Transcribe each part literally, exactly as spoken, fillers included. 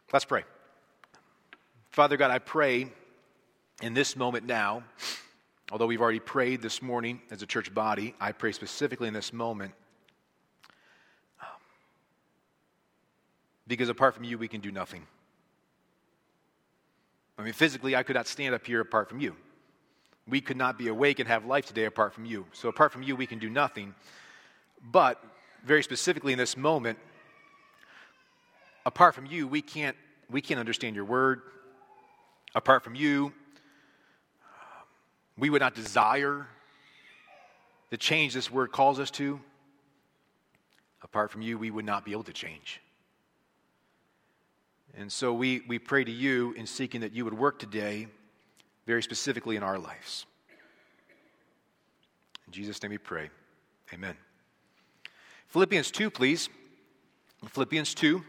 Let's pray. Father God, I pray in this moment now, although we've already prayed this morning as a church body, I pray specifically in this moment because apart from you, we can do nothing. I mean, physically, I could not stand up here apart from you. We could not be awake and have life today apart from you. So apart from you, we can do nothing. But very specifically in this moment, apart from you, we can't we can't understand your word. Apart from you, we would not desire the change this word calls us to. Apart from you, we would not be able to change. And so we, we pray to you in seeking that you would work today very specifically in our lives. In Jesus' name we pray. Amen. Philippians two, please. Philippians two.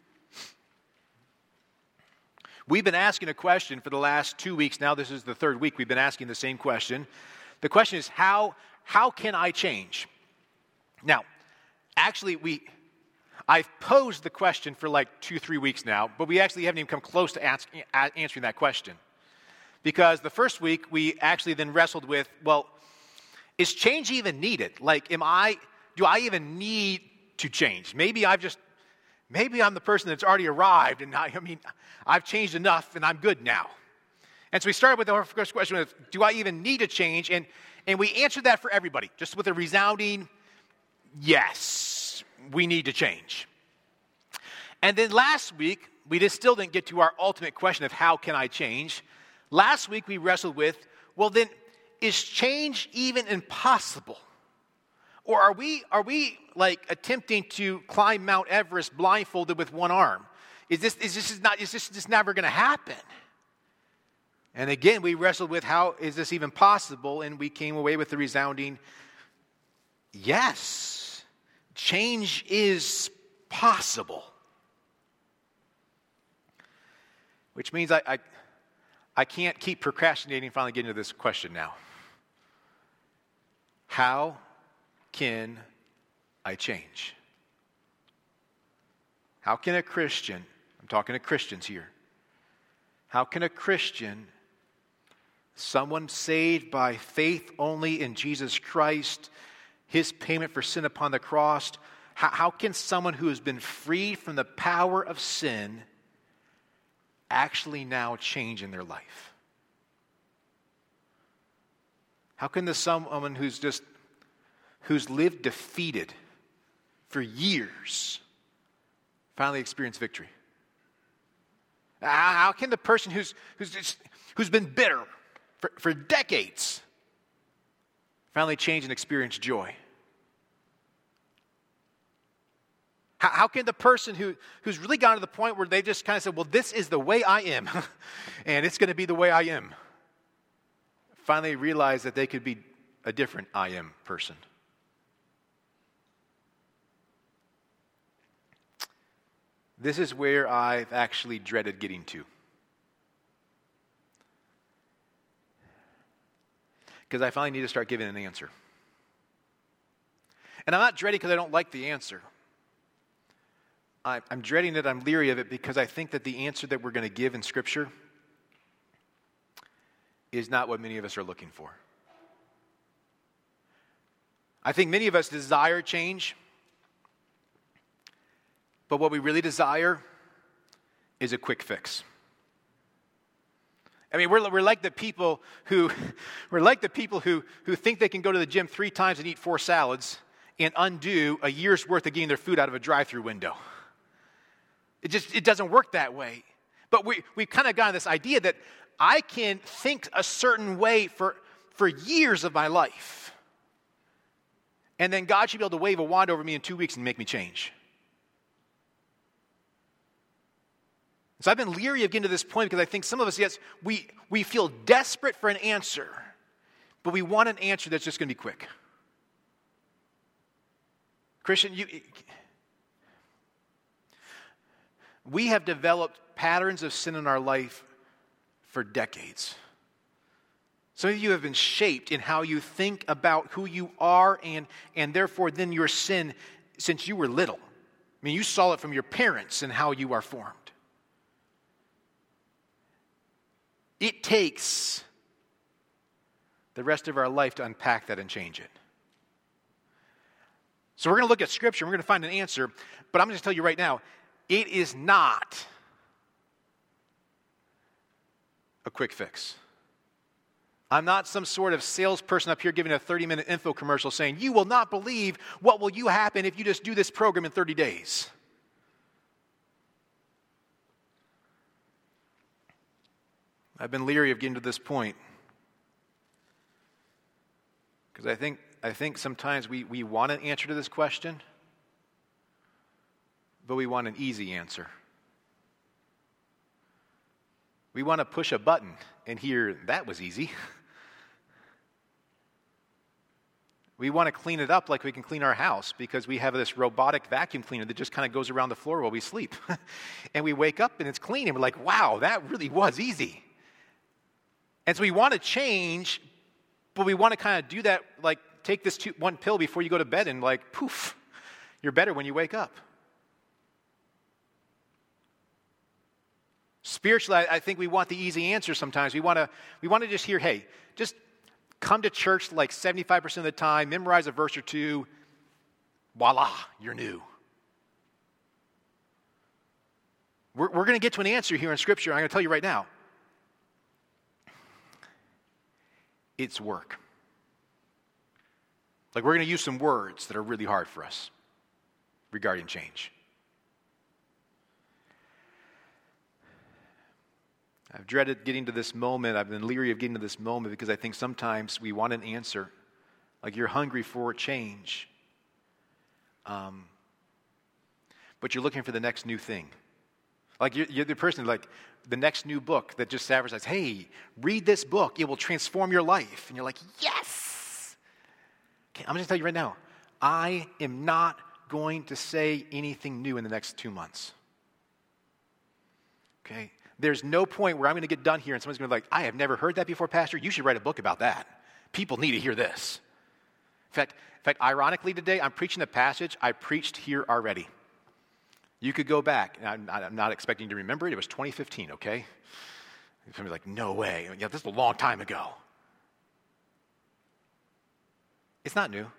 We've been asking a question for the last two weeks. Now this is the third week we've been asking the same question. The question is, how, how can I change? Now, actually, we I've posed the question for like two, three weeks now, but we actually haven't even come close to ask, answering that question. Because the first week, we actually then wrestled with, well, is change even needed? Like, am I, do I even need to change? Maybe I've just, maybe I'm the person that's already arrived, and I, I mean, I've changed enough, and I'm good now. And so we started with the first question of, do I even need to change? And, and we answered that for everybody, just with a resounding, yes, we need to change. And then last week, we just still didn't get to our ultimate question of how can I change? Last week, we wrestled with, well then, is change even impossible? Or are we, are we like attempting to climb Mount Everest blindfolded with one arm? Is this, is this not, is this just never going to happen? And again, we wrestled with how is this even possible? And we came away with the resounding, yes, change is possible. Which means I, I, I can't keep procrastinating finally getting to this question now. How can I change? How can a Christian, I'm talking to Christians here, how can a Christian, someone saved by faith only in Jesus Christ, his payment for sin upon the cross, how, how can someone who has been freed from the power of sin actually now change in their life? How can the someone who's just who's lived defeated for years finally experience victory? How can the person who's who's just, who's been bitter for, for decades finally change and experience joy? How, how can the person who, who's really gotten to the point where they just kind of said, well, this is the way I am, and it's going to be the way I am, finally realize that they could be a different I am person? This is where I've actually dreaded getting to. Because I finally need to start giving an answer. And I'm not dreading because I don't like the answer. I, I'm dreading it, I'm leery of it because I think that the answer that we're going to give in Scripture is not what many of us are looking for. I think many of us desire change, but what we really desire is a quick fix. I mean, we're, we're like the people who we're like the people who, who think they can go to the gym three times and eat four salads and undo a year's worth of getting their food out of a drive-through window. It just it doesn't work that way. But we we've kind of gotten this idea that I can think a certain way for, for years of my life. And then God should be able to wave a wand over me in two weeks and make me change. So I've been leery of getting to this point because I think some of us, yes, we, we feel desperate for an answer, but we want an answer that's just going to be quick. Christian, you, we have developed patterns of sin in our life for decades. Some of you have been shaped in how you think about who you are and, and therefore then your sin since you were little. I mean, you saw it from your parents and how you are formed. it takes the rest of our life to unpack that and change it. So we're going to look at Scripture, we're going to find an answer, but I'm going to tell you right now, it is not a quick fix. I'm not some sort of salesperson up here giving a thirty-minute info commercial saying, you will not believe what will you happen if you just do this program in thirty days. I've been leery of getting to this point because I think I think sometimes we, we want an answer to this question, but we want an easy answer. We want to push a button and hear, that was easy. We want to clean it up like we can clean our house because we have this robotic vacuum cleaner that just kind of goes around the floor while we sleep. And we wake up and it's clean and we're like, wow, that really was easy. And so we want to change, but we want to kind of do that, like take this two, one pill before you go to bed and like, poof, you're better when you wake up. Spiritually, I think we want the easy answer sometimes. We want to we want to just hear, hey, just come to church like seventy-five percent of the time, memorize a verse or two, voila, you're new. We're, we're going to get to an answer here in Scripture. I'm going to tell you right now. It's work. Like we're going to use some words that are really hard for us regarding change. I've dreaded getting to this moment. I've been leery of getting to this moment because I think sometimes we want an answer. Like you're hungry for change. Um, but you're looking for the next new thing. Like you're, you're the person, like the next new book that just advertises, hey, read this book. It will transform your life. And you're like, yes. Okay, I'm going to tell you right now, I am not going to say anything new in the next two months. Okay? There's no point where I'm going to get done here and someone's going to be like, I have never heard that before, Pastor. You should write a book about that. People need to hear this. In fact, in fact, ironically today, I'm preaching a passage I preached here already. You could go back. I'm not, I'm not expecting you to remember it. It was twenty fifteen, okay? Somebody's like, no way. Yeah, this is a long time ago. It's not new.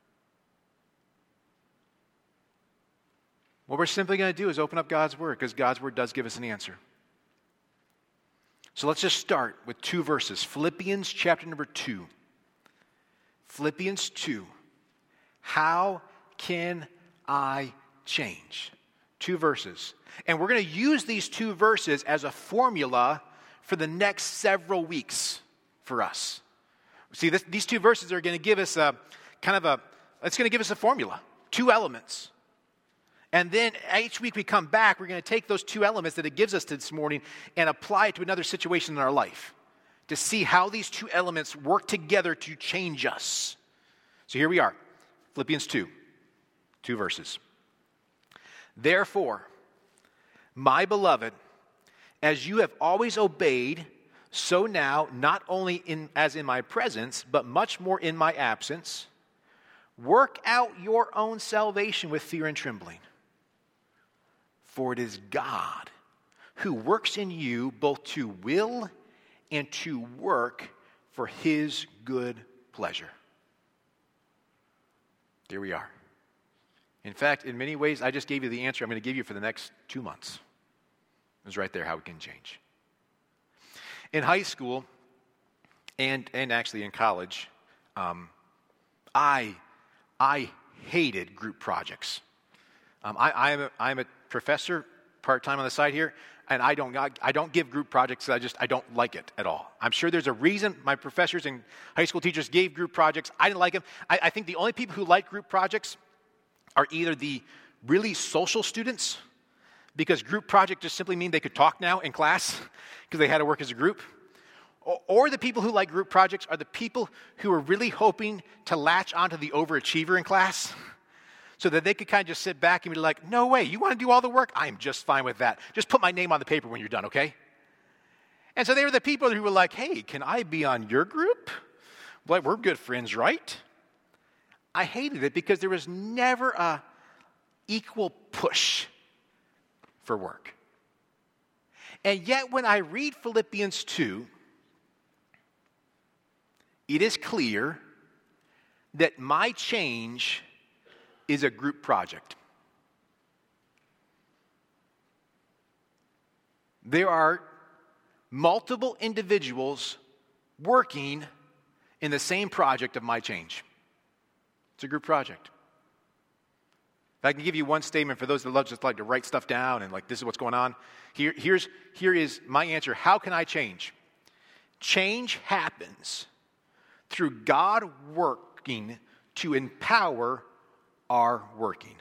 What we're simply going to do is open up God's Word because God's Word does give us an answer. So let's just start with two verses. Philippians chapter number two. Philippians two. How can I change? Two verses. And we're going to use these two verses as a formula for the next several weeks for us. See, this, these two verses are going to give us a kind of a, it's going to give us a formula. Two elements. And then each week we come back, we're going to take those two elements that it gives us this morning and apply it to another situation in our life to see how these two elements work together to change us. So here we are, Philippians two, two verses. Therefore, my beloved, as you have always obeyed, so now, not only in, as in my presence, but much more in my absence, work out your own salvation with fear and trembling. For it is God who works in you both to will and to work for his good pleasure. Here we are. In fact, in many ways, I just gave you the answer I'm going to give you for the next two months. It was right there how it can change. In high school, and, and actually in college, um, I, I hated group projects. Um, I, I'm, a, I'm a professor part-time on the side here, and I don't, I, I don't give group projects. I just, I don't like it at all. I'm sure there's a reason my professors and high school teachers gave group projects. I didn't like them. I, I think the only people who like group projects are either the really social students, because group projects just simply mean they could talk now in class because they had to work as a group, or, or the people who like group projects are the people who are really hoping to latch onto the overachiever in class so that they could kind of just sit back and be like, no way, you want to do all the work? I'm just fine with that. Just put my name on the paper when you're done, okay? And so they were the people who were like, hey, can I be on your group? Well, we're good friends, right? I hated it because there was never a equal push for work. And yet when I read Philippians two, it is clear that my change is a group project. There are multiple individuals working in the same project of my change. It's a group project. If I can give you one statement for those that love just like to write stuff down and like this is what's going on. Here, here's, here is my answer. How can I change? Change happens through God working to empower our working.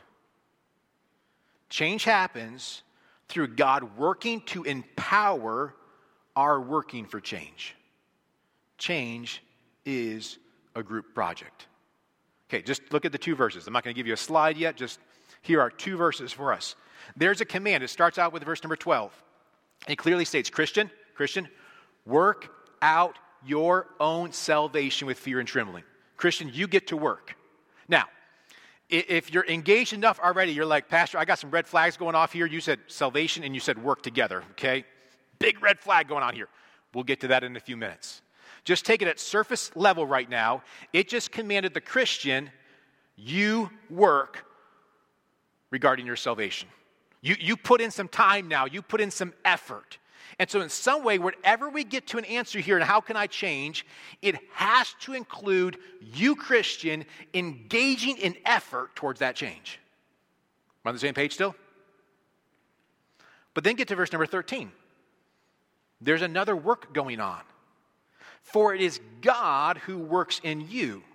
Change happens through God working to empower our working for change. Change is a group project. Okay, just look at the two verses. I'm not going to give you a slide yet. Just here are two verses for us. There's a command. It starts out with verse number twelve. It clearly states, Christian, Christian, work out your own salvation with fear and trembling. Christian, you get to work. Now, if you're engaged enough already, you're like, Pastor, I got some red flags going off here. You said salvation and you said work together, okay? Big red flag going on here. We'll get to that in a few minutes. Just take it at surface level right now. It just commanded the Christian, you work regarding your salvation. You, you put in some time now. You put in some effort. And so in some way, whenever we get to an answer here and how can I change, it has to include you, Christian, engaging in effort towards that change. Am I on the same page still? But then get to verse number thirteen. There's another work going on. For it is God who works in you.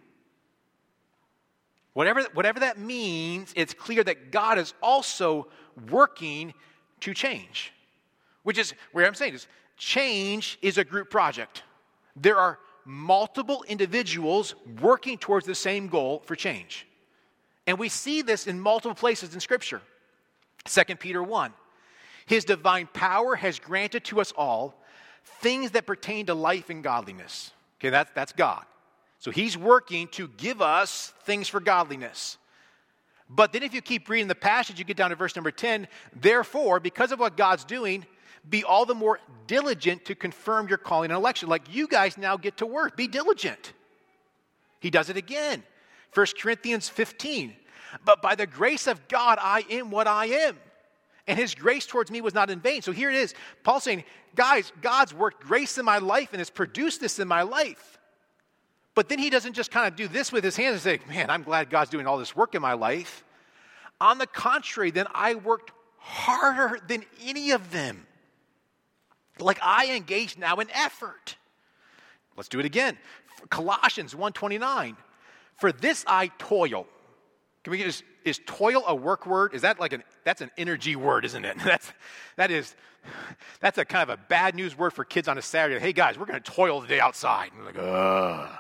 Whatever, whatever that means, it's clear that God is also working to change. Which is where I'm saying is change is a group project. There are multiple individuals working towards the same goal for change. And we see this in multiple places in Scripture. Second Peter one. His divine power has granted to us all things that pertain to life and godliness. Okay, that's, that's God. So he's working to give us things for godliness. But then if you keep reading the passage, you get down to verse number ten. Therefore, because of what God's doing, be all the more diligent to confirm your calling and election. Like you guys now get to work. Be diligent. He does it again. First Corinthians fifteen. But by the grace of God, I am what I am. And his grace towards me was not in vain. So here it is. Paul's saying, guys, God's worked grace in my life and has produced this in my life. But then he doesn't just kind of do this with his hands and say, man, I'm glad God's doing all this work in my life. On the contrary, then I worked harder than any of them. Like I engage now in effort. Let's do it again. Colossians one twenty-nine. For this I toil. Can we just, is toil a work word? Is that like an, that's an energy word, isn't it? That's, that is, that's a kind of a bad news word for kids on a Saturday. Hey guys, we're going to toil today outside. And we're like, ugh.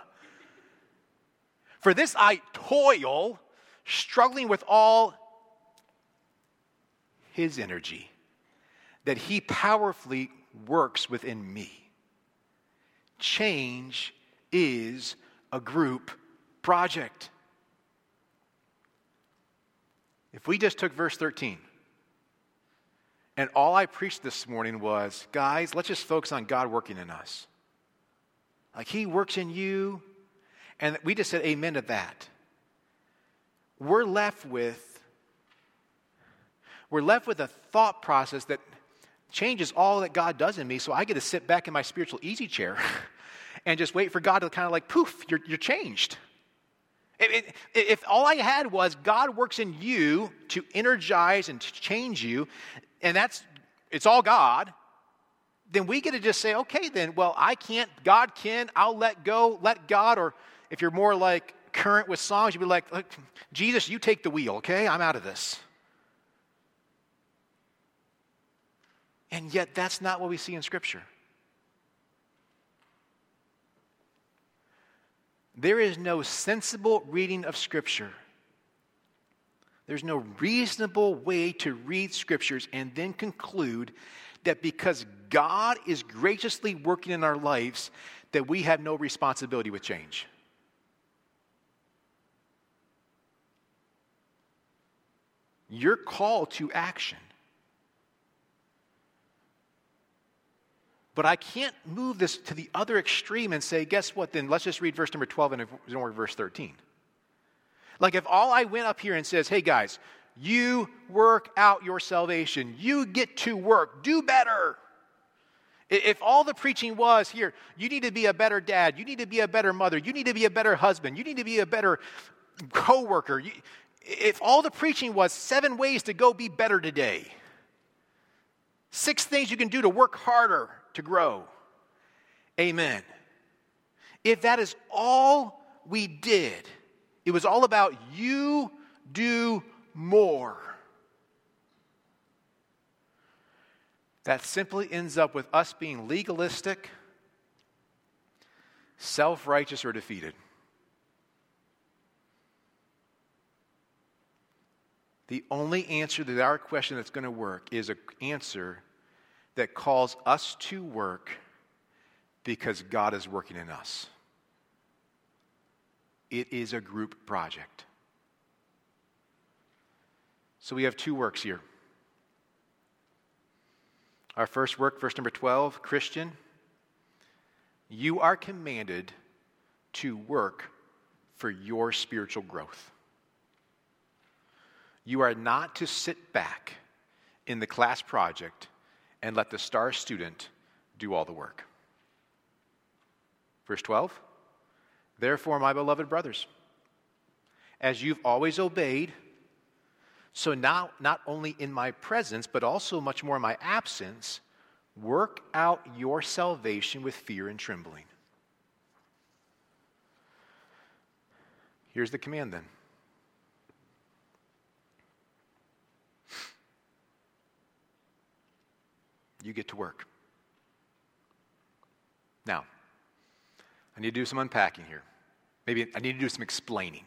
For this I toil, struggling with all his energy, that he powerfully works within me. Change is a group project. If we just took verse thirteen, and all I preached this morning was, guys, let's just focus on God working in us. Like he works in you, and we just said amen to that. We're left with, we're left with a thought process that changes all that God does in me, so I get to sit back in my spiritual easy chair and just wait for God to kind of like, poof, you're, you're changed. If, if, if all I had was God works in you to energize and to change you, and that's, it's all God, then we get to just say, okay, then, well, I can't, God can, I'll let go, let God, or if you're more like current with songs, you'd be like, look, Jesus, you take the wheel, okay? I'm out of this. And yet that's not what we see in Scripture. There is no sensible reading of Scripture. There's no reasonable way to read Scriptures and then conclude that because God is graciously working in our lives, that we have no responsibility with change. You're called to action. But I can't move this to the other extreme and say, guess what, then let's just read verse number twelve and ignore verse thirteen. Like if all I went up here and says, hey guys, you work out your salvation. You get to work. Do better. If all the preaching was here, you need to be a better dad. You need to be a better mother. You need to be a better husband. You need to be a better coworker. You, if all the preaching was seven ways to go be better today, six things you can do to work harder to grow. Amen. If that is all we did, it was all about you do more. That simply ends up with us being legalistic, self-righteous, or defeated. The only answer to our question that's going to work is an answer that calls us to work because God is working in us. It is a group project. So we have two works here. Our first work, verse number twelve, Christian, you are commanded to work for your spiritual growth. You are not to sit back in the class project and let the star student do all the work. Verse twelve, therefore, my beloved brothers, as you've always obeyed, so now not only in my presence, but also much more in my absence, work out your salvation with fear and trembling. Here's the command then. You get to work. Now, I need to do some unpacking here. Maybe I need to do some explaining.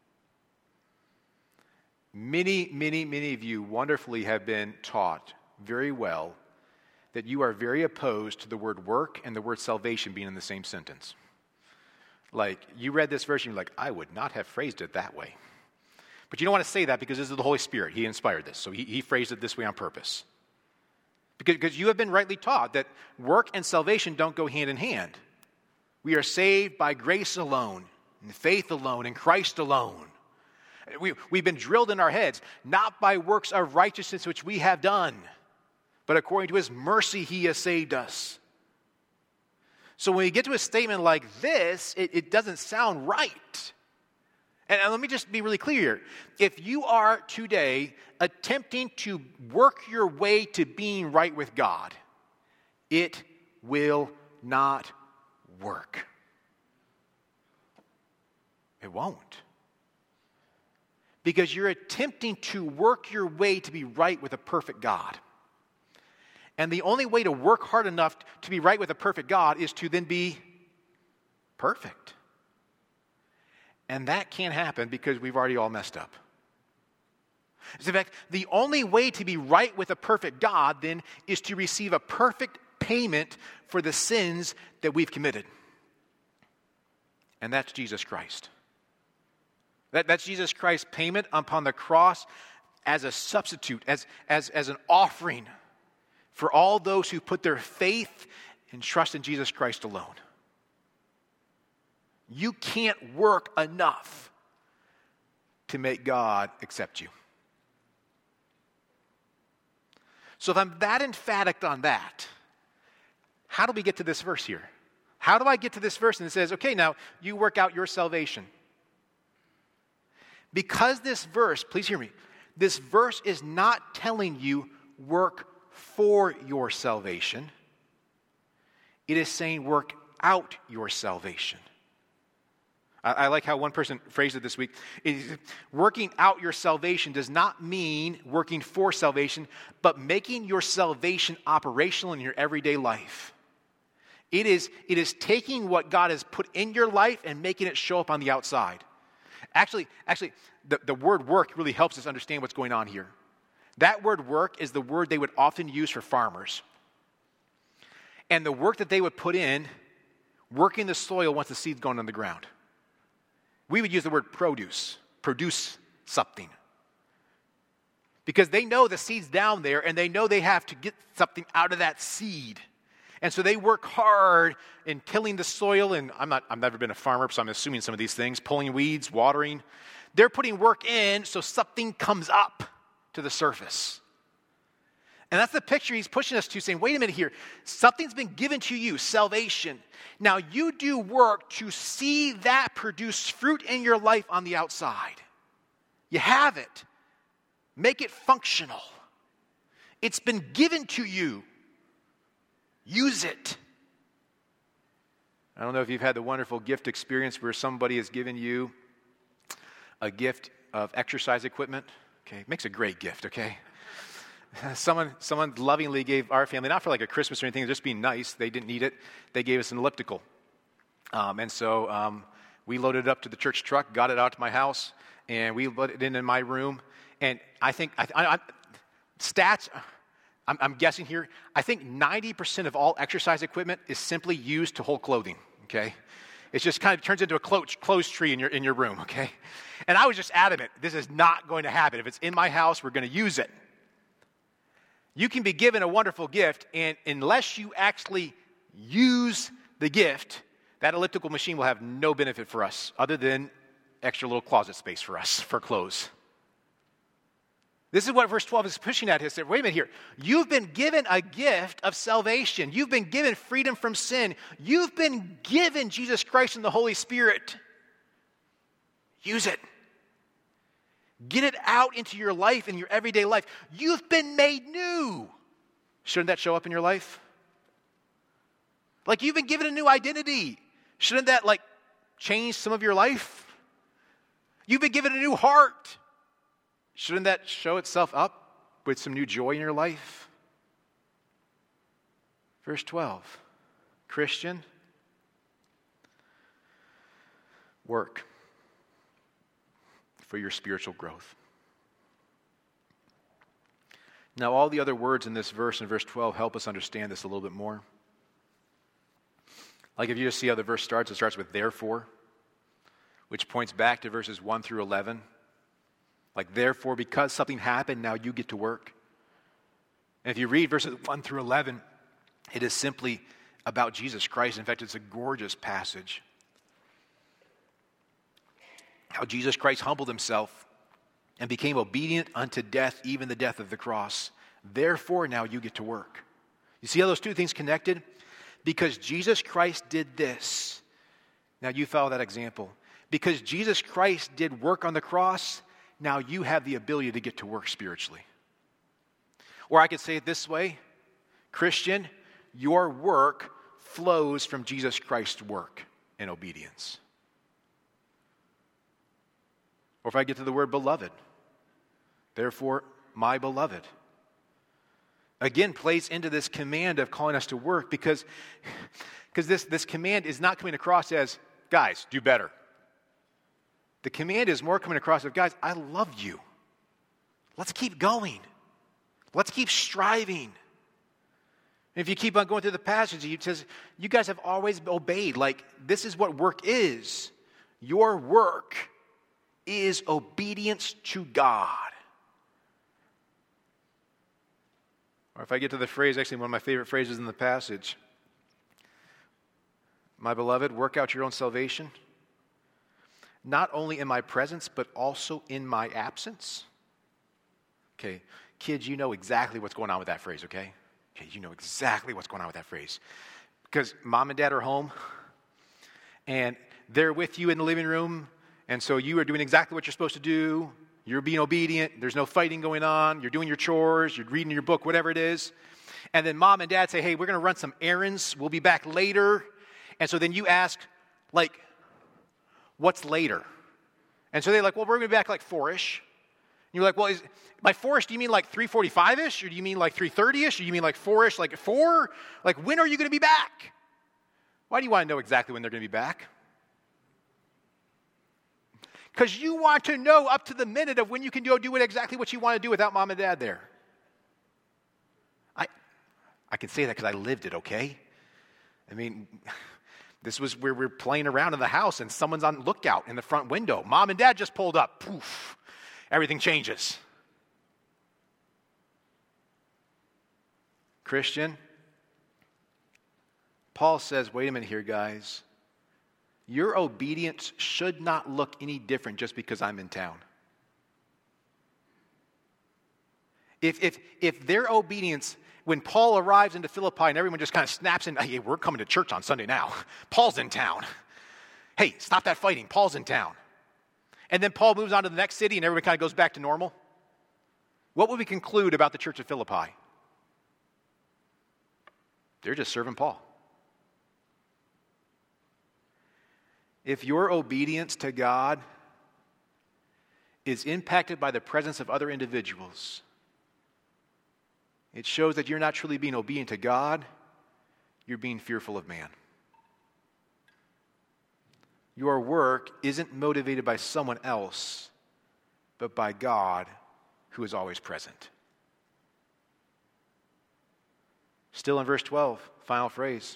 Many, many, many of you wonderfully have been taught very well that you are very opposed to the word work and the word salvation being in the same sentence. Like, you read this verse and you're like, I would not have phrased it that way. But you don't want to say that because this is the Holy Spirit. He inspired this. So he, he phrased it this way on purpose. Because, because you have been rightly taught that work and salvation don't go hand in hand. We are saved by grace alone, in faith alone, in Christ alone. We, we've been drilled in our heads, not by works of righteousness which we have done, but according to his mercy he has saved us. So when you get to a statement like this, it, it doesn't sound right. And, and let me just be really clear. If you are today attempting to work your way to being right with God, it will not work. It won't. Because you're attempting to work your way to be right with a perfect God. And the only way to work hard enough to be right with a perfect God is to then be perfect. And that can't happen because we've already all messed up. In fact, the only way to be right with a perfect God then is to receive a perfect payment for the sins that we've committed. And that's Jesus Christ. That, that's Jesus Christ's payment upon the cross as a substitute, as, as, as an offering for all those who put their faith and trust in Jesus Christ alone. You can't work enough to make God accept you. So if I'm that emphatic on that, how do we get to this verse here? How do I get to this verse and it says, okay, now you work out your salvation? Because this verse, please hear me, this verse is not telling you work for your salvation. It is saying work out your salvation. I, I like how one person phrased it this week. It is, working out your salvation does not mean working for salvation, but making your salvation operational in your everyday life. It is, it is taking what God has put in your life and making it show up on the outside. Actually, actually, the, the word work really helps us understand what's going on here. That word work is the word they would often use for farmers. And the work that they would put in, working the soil once the seed's gone on the ground. We would use the word produce, produce something. Because they know the seed's down there and they know they have to get something out of that seed. And so they work hard in tilling the soil, and I'm not, I've never been a farmer, so I'm assuming some of these things, pulling weeds, watering. They're putting work in so something comes up to the surface. And that's the picture he's pushing us to, saying, wait a minute here, something's been given to you, salvation. Now you do work to see that produce fruit in your life on the outside. You have it. Make it functional. It's been given to you. Use it. I don't know if you've had the wonderful gift experience where somebody has given you a gift of exercise equipment. Okay, it makes a great gift, okay? Someone, someone lovingly gave our family, not for like a Christmas or anything, just being nice. They didn't need it. They gave us an elliptical. Um, and so um, we loaded it up to the church truck, got it out to my house, and we put it in, in my room. And I think, I, I, I, stats, I'm, I'm guessing here, I think ninety percent of all exercise equipment is simply used to hold clothing, okay? It just kind of turns into a clothes, clothes tree in your, in your room, okay? And I was just adamant, this is not going to happen. If it's in my house, we're going to use it. You can be given a wonderful gift, and unless you actually use the gift, that elliptical machine will have no benefit for us other than extra little closet space for us for clothes. This is what verse twelve is pushing at. He said, wait a minute here. You've been given a gift of salvation. You've been given freedom from sin. You've been given Jesus Christ and the Holy Spirit. Use it. Get it out into your life, in your everyday life. You've been made new. Shouldn't that show up in your life? Like you've been given a new identity. Shouldn't that like change some of your life? You've been given a new heart. Shouldn't that show itself up with some new joy in your life? Verse twelve, Christian, work for your spiritual growth. Now, all the other words in this verse, in verse twelve, help us understand this a little bit more. Like if you just see how the verse starts, it starts with therefore, which points back to verses one through eleven. Like, therefore, because something happened, now you get to work. And if you read verses one through eleven, it is simply about Jesus Christ. In fact, it's a gorgeous passage. How Jesus Christ humbled himself and became obedient unto death, even the death of the cross. Therefore, now you get to work. You see how those two things connected? Because Jesus Christ did this. Now you follow that example. Because Jesus Christ did work on the cross, now you have the ability to get to work spiritually. Or I could say it this way, Christian, your work flows from Jesus Christ's work and obedience. Or if I get to the word beloved, therefore, my beloved, again plays into this command of calling us to work because, because this, this command is not coming across as, guys, do better. The command is more coming across as, guys, I love you. Let's keep going. Let's keep striving. And if you keep on going through the passage, it says, you guys have always obeyed. Like, this is what work is. Your work is obedience to God. Or if I get to the phrase, actually one of my favorite phrases in the passage, my beloved, work out your own salvation, not only in my presence, but also in my absence. Okay, kids, you know exactly what's going on with that phrase, okay? Okay, you know exactly what's going on with that phrase. Because mom and dad are home, and they're with you in the living room, and so you are doing exactly what you're supposed to do. You're being obedient. There's no fighting going on. You're doing your chores. You're reading your book, whatever it is. And then mom and dad say, hey, we're going to run some errands. We'll be back later. And so then you ask, like, what's later? And so they're like, well, we're going to be back like four-ish. And you're like, well, is, by four-ish, do you mean like three forty-five-ish? Or do you mean like three thirty-ish? Or do you mean like four-ish, like four? Like, when are you going to be back? Why do you want to know exactly when they're going to be back? Because you want to know up to the minute of when you can go do exactly what you want to do without mom and dad there. I I can say that because I lived it, okay? I mean, this was where we're playing around in the house and someone's on lookout in the front window. Mom and dad just pulled up. Poof. Everything changes. Christian, Paul says, wait a minute here, guys. Your obedience should not look any different just because I'm in town. If, if, if their obedience, when Paul arrives into Philippi and everyone just kind of snaps in, hey, we're coming to church on Sunday now. Paul's in town. Hey, stop that fighting. Paul's in town. And then Paul moves on to the next city and everybody kind of goes back to normal. What would we conclude about the church of Philippi? They're just serving Paul. If your obedience to God is impacted by the presence of other individuals, it shows that you're not truly being obedient to God, you're being fearful of man. Your work isn't motivated by someone else, but by God, who is always present. Still in verse twelve, final phrase.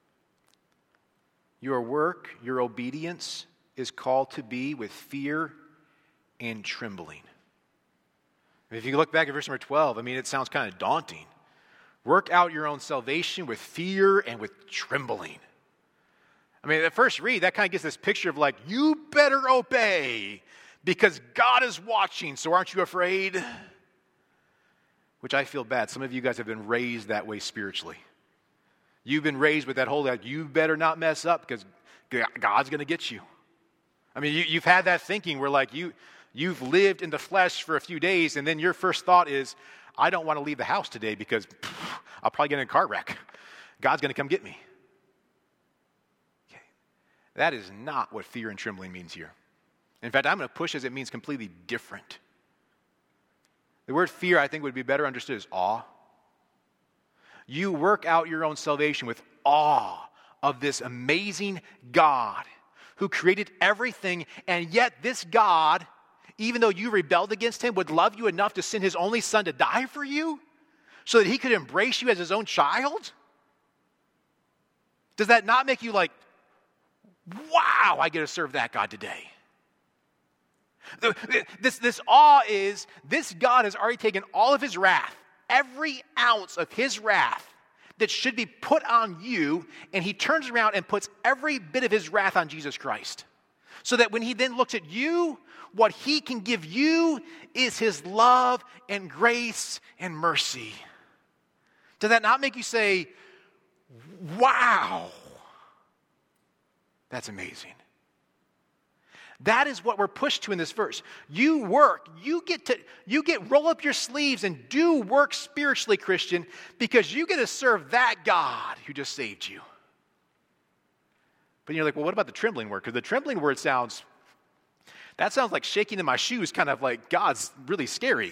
Your work, your obedience is called to be with fear and trembling. If you look back at verse number twelve, I mean, it sounds kind of daunting. Work out your own salvation with fear and with trembling. I mean, at first read, that kind of gives this picture of like, you better obey because God is watching, so aren't you afraid? Which I feel bad. Some of you guys have been raised that way spiritually. You've been raised with that whole, like, you better not mess up because God's going to get you. I mean, you, you've had that thinking where like you, you've lived in the flesh for a few days and then your first thought is, I don't want to leave the house today because pff, I'll probably get in a car wreck. God's going to come get me. Okay. That is not what fear and trembling means here. In fact, I'm going to push as it means completely different. The word fear, I think, would be better understood as awe. You work out your own salvation with awe of this amazing God who created everything, and yet this God, even though you rebelled against him, would love you enough to send his only son to die for you so that he could embrace you as his own child? Does that not make you like, wow, I get to serve that God today? This, this awe is, this God has already taken all of his wrath, every ounce of his wrath that should be put on you, and he turns around and puts every bit of his wrath on Jesus Christ. So that when he then looks at you, what he can give you is his love and grace and mercy. Does that not make you say, wow, that's amazing? That is what we're pushed to in this verse. You work, you get to, you get roll up your sleeves and do work spiritually, Christian, because you get to serve that God who just saved you. But you're like, well, what about the trembling word? Because the trembling word sounds, that sounds like shaking in my shoes, kind of like God's really scary.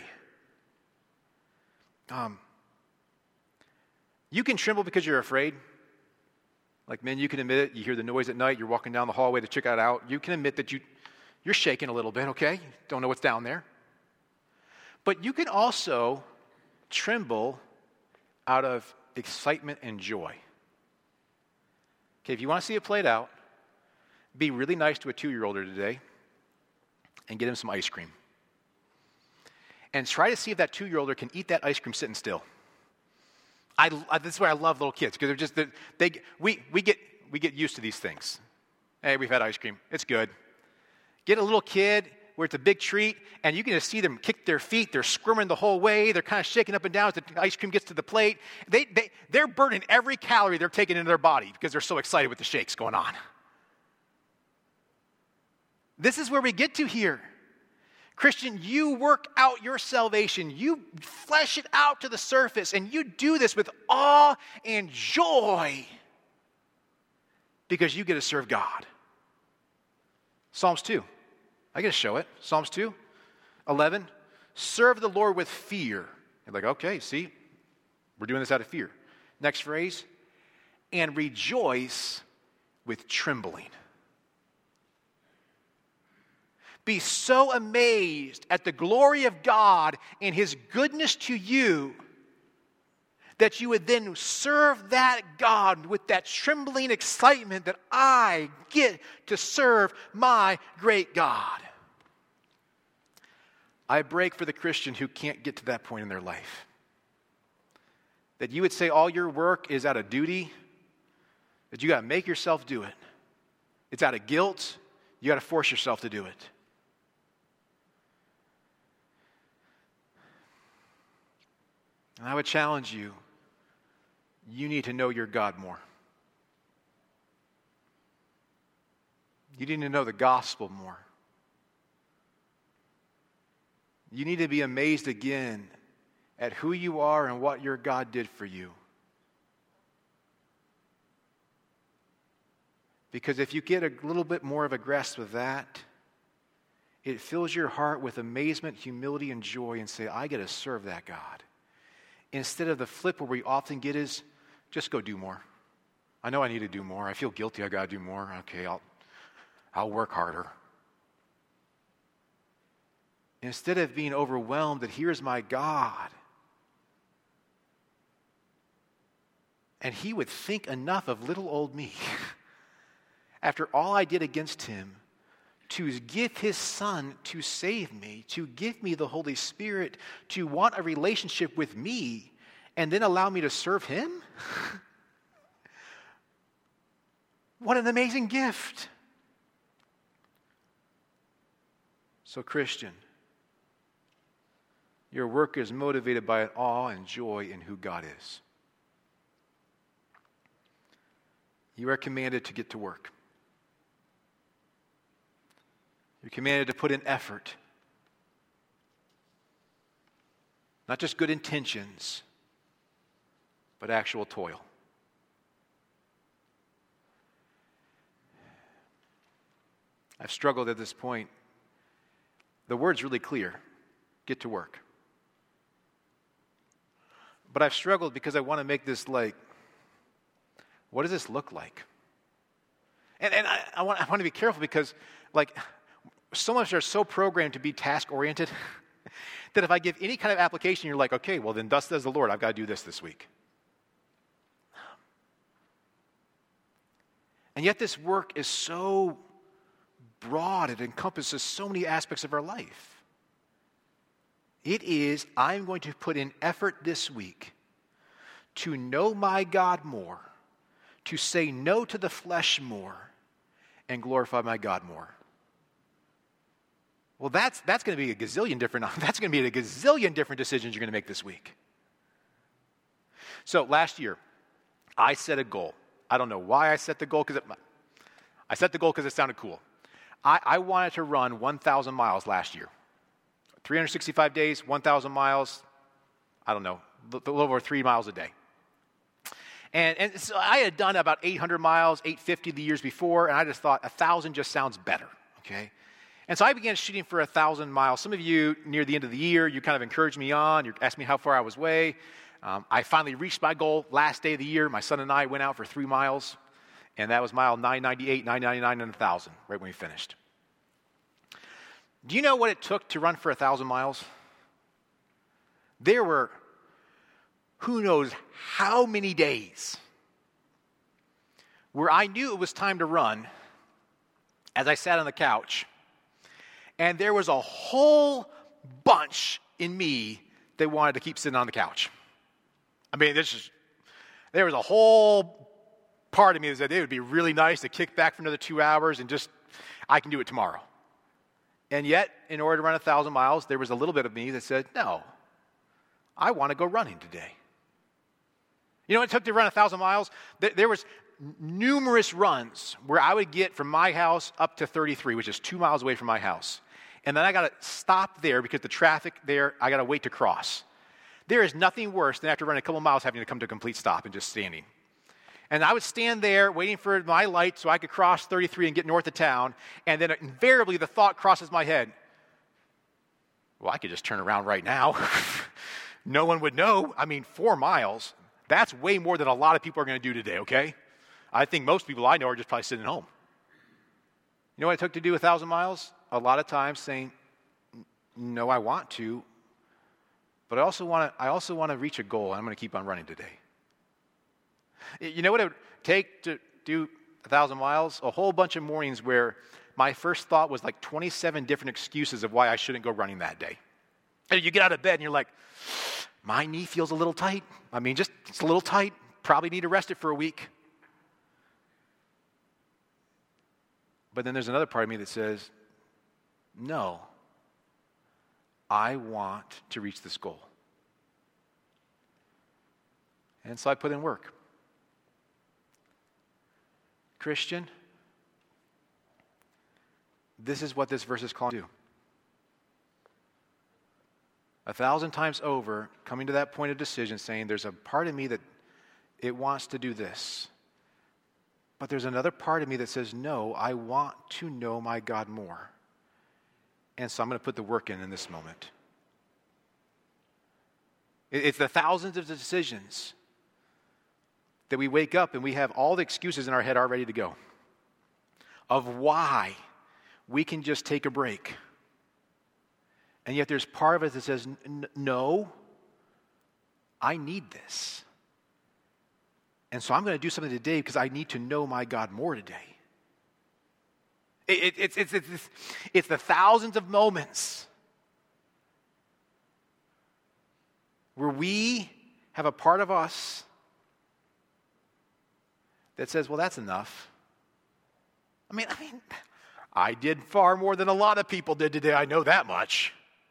Um, you can tremble because you're afraid. Like, men, you can admit it. You hear the noise at night. You're walking down the hallway to check it out. You can admit that you, you're shaking a little bit, okay? Don't know what's down there. But you can also tremble out of excitement and joy. Okay, if you want to see it played out, be really nice to a two-year-older today and get him some ice cream. And try to see if that two-year-older can eat that ice cream sitting still. I, I, this is why I love little kids, because they're just, they, they, we, we, get, we get used to these things. Hey, we've had ice cream. It's good. Get a little kid where it's a big treat, and you can just see them kick their feet. They're squirming the whole way. They're kind of shaking up and down as the ice cream gets to the plate. They, they, they're burning every calorie they're taking into their body because they're so excited with the shakes going on. This is where we get to here. Christian, you work out your salvation. You flesh it out to the surface, and you do this with awe and joy because you get to serve God. Psalms two. I get to show it. Psalms two, eleven. Serve the Lord with fear. You're like, okay, see, we're doing this out of fear. Next phrase, and rejoice with trembling. Be so amazed at the glory of God and his goodness to you that you would then serve that God with that trembling excitement that I get to serve my great God. I break for the Christian who can't get to that point in their life. That you would say all your work is out of duty, that you got to make yourself do it. It's out of guilt. You got to force yourself to do it. And I would challenge you, you need to know your God more. You need to know the gospel more. You need to be amazed again at who you are and what your God did for you. Because if you get a little bit more of a grasp of that, it fills your heart with amazement, humility, and joy, and say, I get to serve that God. Instead of the flip where we often get is, just go do more. I know I need to do more. I feel guilty. I got to do more. Okay, I'll, I'll work harder. Instead of being overwhelmed that here's my God, and he would think enough of little old me, after all I did against him, to give his son to save me, to give me the Holy Spirit, to want a relationship with me, and then allow me to serve him? What an amazing gift. So, Christian, your work is motivated by an awe and joy in who God is. You are commanded to get to work. You're commanded to put in effort. Not just good intentions, but actual toil. I've struggled at this point. The word's really clear. Get to work. But I've struggled because I want to make this like, what does this look like? And, and I, I, want, I want to be careful because, like, so much are so programmed to be task-oriented that if I give any kind of application, you're like, okay, well then thus says the Lord, I've got to do this this week. And yet this work is so broad, it encompasses so many aspects of our life. It is, I'm going to put in effort this week to know my God more, to say no to the flesh more, and glorify my God more. Well, that's that's going to be a gazillion different, that's going to be a gazillion different decisions you're going to make this week. So last year, I set a goal. I don't know why I set the goal, because I set the goal because it sounded cool. I, I wanted to run one thousand miles last year. three hundred sixty-five days, one thousand miles, I don't know, a little over three miles a day. And, and so I had done about eight hundred miles, eight fifty the years before, and I just thought one thousand just sounds better, okay? And so I began shooting for one thousand miles. Some of you, near the end of the year, you kind of encouraged me on. You asked me how far I was away. Um, I finally reached my goal last day of the year. My son and I went out for three miles, and that was mile nine ninety-eight, nine ninety-nine, and one thousand, right when we finished. Do you know what it took to run for one thousand miles? There were who knows how many days where I knew it was time to run as I sat on the couch, and there was a whole bunch in me that wanted to keep sitting on the couch. I mean, this is, there was a whole part of me that said it would be really nice to kick back for another two hours and just, I can do it tomorrow. And yet, in order to run a thousand miles, there was a little bit of me that said, no, I want to go running today. You know what it took to run a thousand miles? There was numerous runs where I would get from my house up to thirty-three, which is two miles away from my house. And then I got to stop there because the traffic there, I got to wait to cross. There is nothing worse than after running a couple miles having to come to a complete stop and just standing. And I would stand there waiting for my light so I could cross thirty-three and get north of town. And then invariably the thought crosses my head, well, I could just turn around right now. No one would know. I mean, four miles, that's way more than a lot of people are going to do today, okay? I think most people I know are just probably sitting at home. You know what it took to do a thousand miles? A lot of times saying, no, I want to, but I also want to, I also want to reach a goal, and I'm going to keep on running today. You know what it would take to do a thousand miles? A whole bunch of mornings where my first thought was like twenty-seven different excuses of why I shouldn't go running that day. And you get out of bed and you're like, my knee feels a little tight. I mean, just it's a little tight. Probably need to rest it for a week. But then there's another part of me that says, no, I want to reach this goal. And so I put in work. Christian, this is what this verse is calling you to do. A thousand times over, coming to that point of decision, saying there's a part of me that it wants to do this. But there's another part of me that says, no, I want to know my God more. And so I'm going to put the work in in this moment. It's the thousands of decisions that we wake up and we have all the excuses in our head all ready to go of why we can just take a break. And yet there's part of us that says, no, I need this. And so I'm going to do something today because I need to know my God more today. It, it, it's, it's, it's, it's the thousands of moments where we have a part of us that says, well, that's enough. I mean, I mean, I did far more than a lot of people did today. I know that much.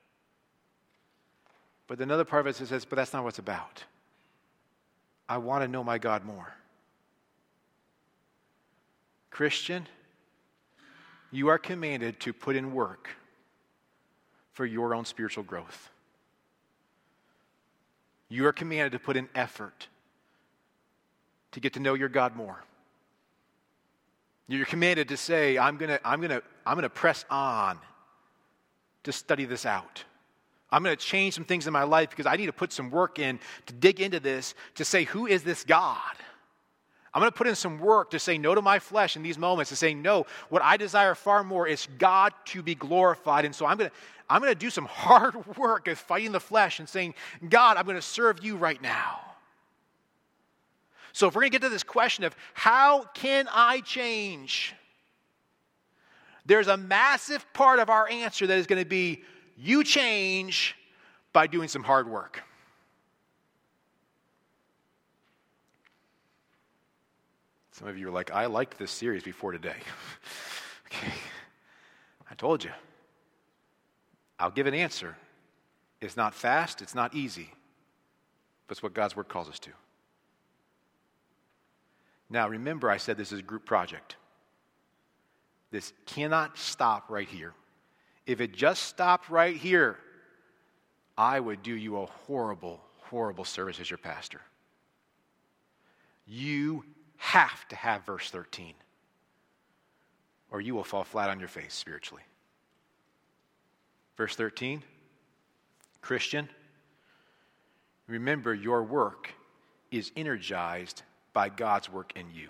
But another part of us that says, but that's not what it's about. I want to know my God more. Christian, you are commanded to put in work for your own spiritual growth. You are commanded to put in effort to get to know your God more. You're commanded to say, I'm gonna, I'm gonna, I'm gonna press on to study this out. I'm going to change some things in my life because I need to put some work in to dig into this, to say, who is this God? I'm going to put in some work to say no to my flesh in these moments, to say no, what I desire far more is God to be glorified. And so I'm going to, I'm going to do some hard work of fighting the flesh and saying, God, I'm going to serve you right now. So if we're going to get to this question of how can I change, there's a massive part of our answer that is going to be, you change by doing some hard work. Some of you are like, I liked this series before today. Okay, I told you. I'll give an answer. It's not fast, it's not easy, but it's what God's Word calls us to. Now, remember I said this is a group project. This cannot stop right here. If it just stopped right here, I would do you a horrible, horrible service as your pastor. You have to have verse thirteen, or you will fall flat on your face spiritually. Verse thirteen, Christian, remember your work is energized by God's work in you.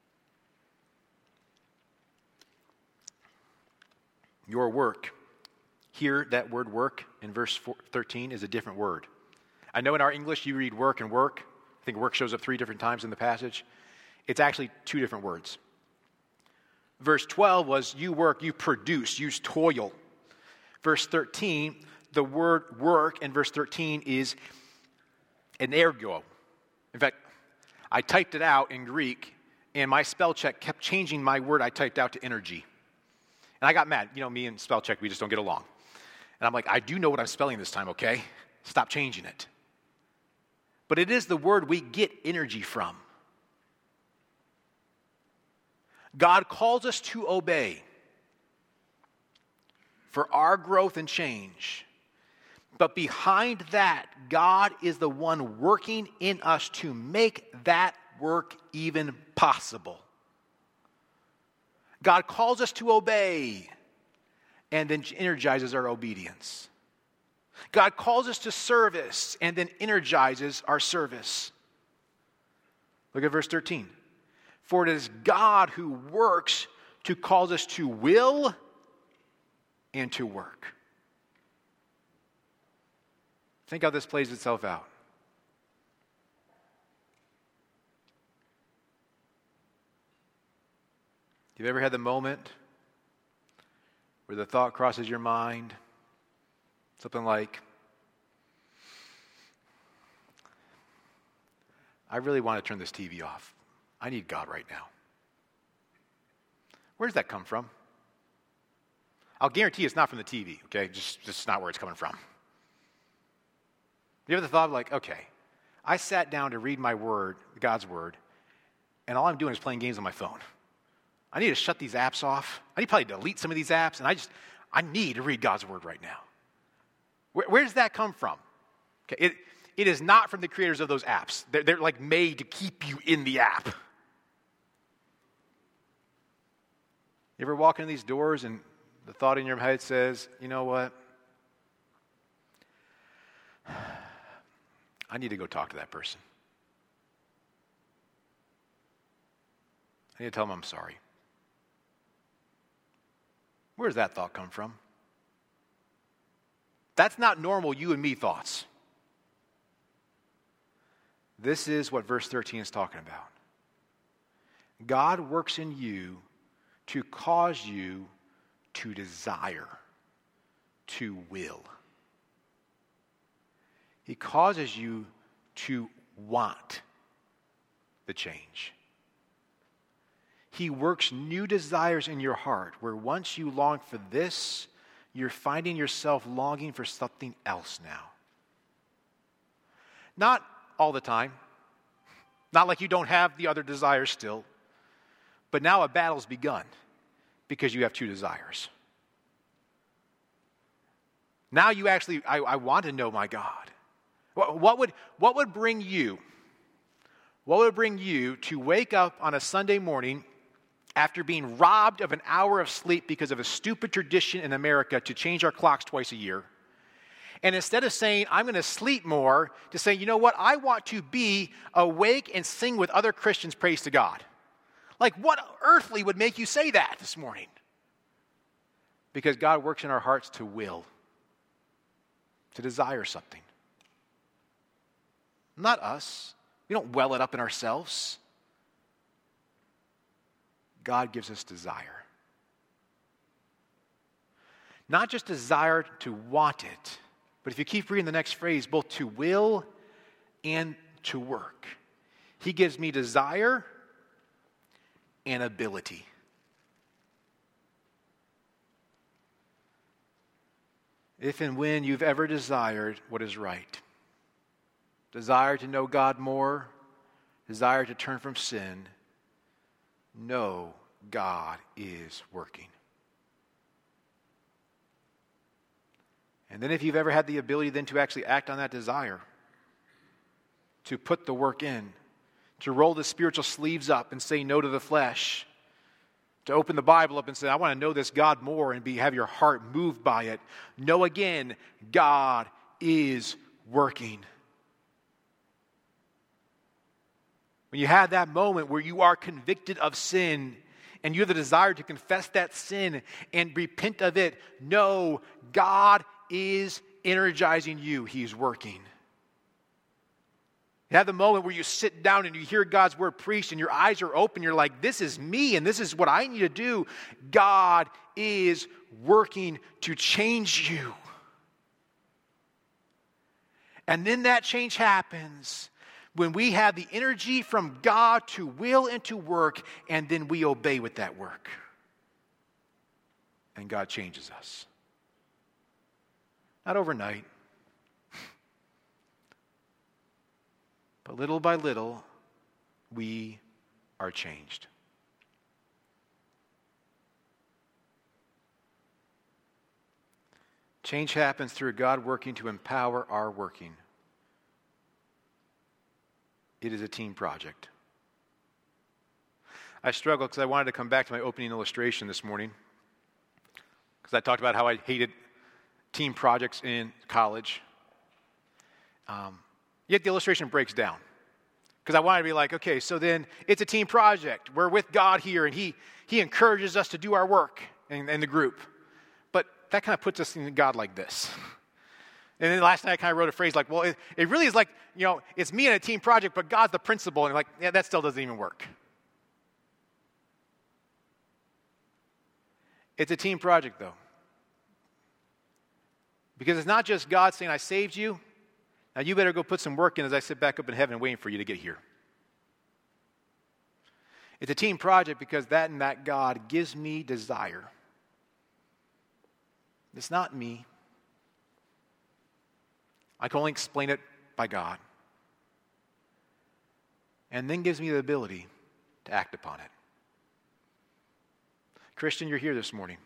Your work. Here, that word work in verse thirteen is a different word. I know in our English you read work and work. I think work shows up three different times in the passage. It's actually two different words. Verse twelve was you work, you produce, you toil. Verse thirteen, the word work in verse thirteen is energo. In fact, I typed it out in Greek, and my spell check kept changing my word I typed out to energy. And I got mad. You know, me and spell check, we just don't get along. And I'm like, I do know what I'm spelling this time, okay? Stop changing it. But it is the word we get energy from. God calls us to obey for our growth and change. But behind that, God is the one working in us to make that work even possible. God calls us to obey and then energizes our obedience. God calls us to service and then energizes our service. Look at verse thirteen. For it is God who works to cause us to will and to work. Think how this plays itself out. You've ever had the moment where the thought crosses your mind, something like, I really want to turn this T V off. I need God right now. Where does that come from? I'll guarantee it's not from the T V, okay? Just, just not where it's coming from. You ever thought, like, okay, I sat down to read my word, God's word, and all I'm doing is playing games on my phone. I need to shut these apps off. I need to probably delete some of these apps, and I just, I need to read God's word right now. Where, where does that come from? Okay, it, it is not from the creators of those apps. They're, they're like made to keep you in the app. You ever walk into these doors and the thought in your head says, you know what? I need to go talk to that person. I need to tell them I'm sorry. Where does that thought come from? That's not normal you and me thoughts. This is what verse thirteen is talking about. God works in you to cause you to desire, to will. He causes you to want the change. He works new desires in your heart, where once you longed for this, you're finding yourself longing for something else now. Not all the time. Not like you don't have the other desires still. But now a battle's begun because you have two desires. Now you actually, I, I want to know my God. What, what would, what would bring you, what would bring you to wake up on a Sunday morning after being robbed of an hour of sleep because of a stupid tradition in America to change our clocks twice a year? And instead of saying, I'm going to sleep more, to say, you know what, I want to be awake and sing with other Christians praise to God. Like, what earthly would make you say that this morning? Because God works in our hearts to will, to desire something. Not us. We don't well it up in ourselves. God gives us desire. Not just desire to want it, but if you keep reading the next phrase, both to will and to work. He gives me desire and ability. If and when you've ever desired what is right, desire to know God more, desire to turn from sin, know God is working. And then if you've ever had the ability then to actually act on that desire, to put the work in, to roll the spiritual sleeves up and say no to the flesh, to open the Bible up and say, I want to know this God more and be have your heart moved by it. Know again, God is working. When you have that moment where you are convicted of sin and you have the desire to confess that sin and repent of it, know God is energizing you. He's working. You have the moment where you sit down and you hear God's word preached and your eyes are open. You're like, this is me and this is what I need to do. God is working to change you. And then that change happens when we have the energy from God to will and to work, and then we obey with that work. And God changes us. Not overnight, but little by little, we are changed. Change happens through God working to empower our working. It is a team project. I struggled because I wanted to come back to my opening illustration this morning, because I talked about how I hated team projects in college. Um, yet the illustration breaks down. Because I wanted to be like, okay, so then it's a team project. We're with God here, and He He encourages us to do our work in, in the group. But that kind of puts us in God like this. And then last night I kind of wrote a phrase like, well, it, it really is like, you know, it's me and a team project, but God's the principal. And like, yeah, that still doesn't even work. It's a team project, though. Because it's not just God saying, I saved you. Now you better go put some work in as I sit back up in heaven waiting for you to get here. It's a team project because that and that God gives me desire. It's not me. I can only explain it by God. And then gives me the ability to act upon it. Christian, you're here this morning.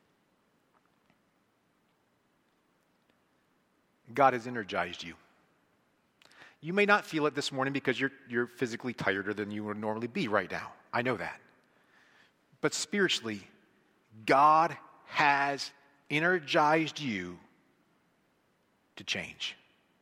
God has energized you. You may not feel it this morning because you're, you're physically tireder than you would normally be right now. I know that. But spiritually, God has energized you to change.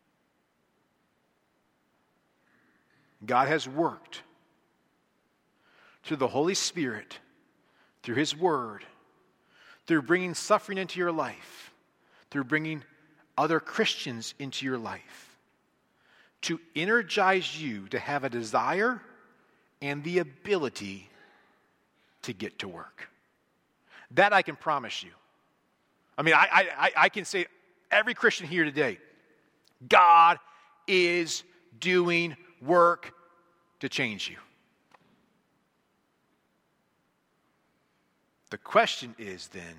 God has worked through the Holy Spirit, through His Word, through bringing suffering into your life, through bringing other Christians into your life, to energize you to have a desire and the ability to get to work. That I can promise you. I mean, I, I, I can say, every Christian here today, God is doing work to change you. The question is then,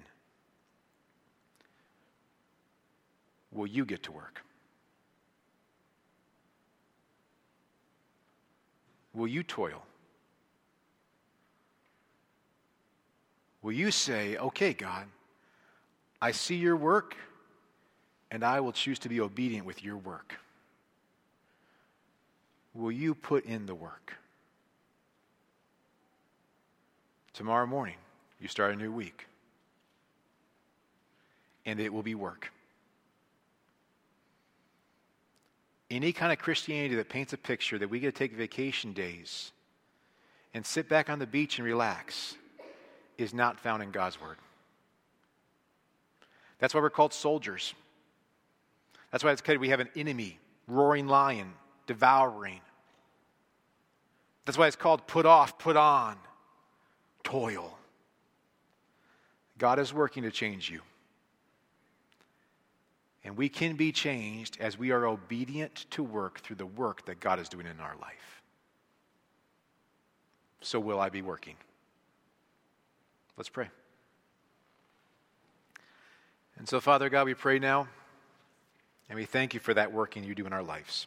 will you get to work? Will you toil? Will you say, okay, God, I see your work, and I will choose to be obedient with your work? Will you put in the work? Tomorrow morning, you start a new week, and it will be work. Any kind of Christianity that paints a picture that we get to take vacation days and sit back on the beach and relax is not found in God's Word. That's why we're called soldiers. That's why it's called we have an enemy, roaring lion, devouring. That's why it's called put off, put on, toil. God is working to change you. And we can be changed as we are obedient to work through the work that God is doing in our life. So will I be working? Let's pray. And so, Father God, we pray now, and we thank you for that working you do in our lives.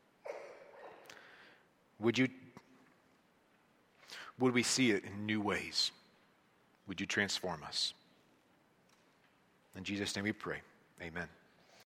Would you, would we see it in new ways? Would you transform us? In Jesus' name we pray. Amen.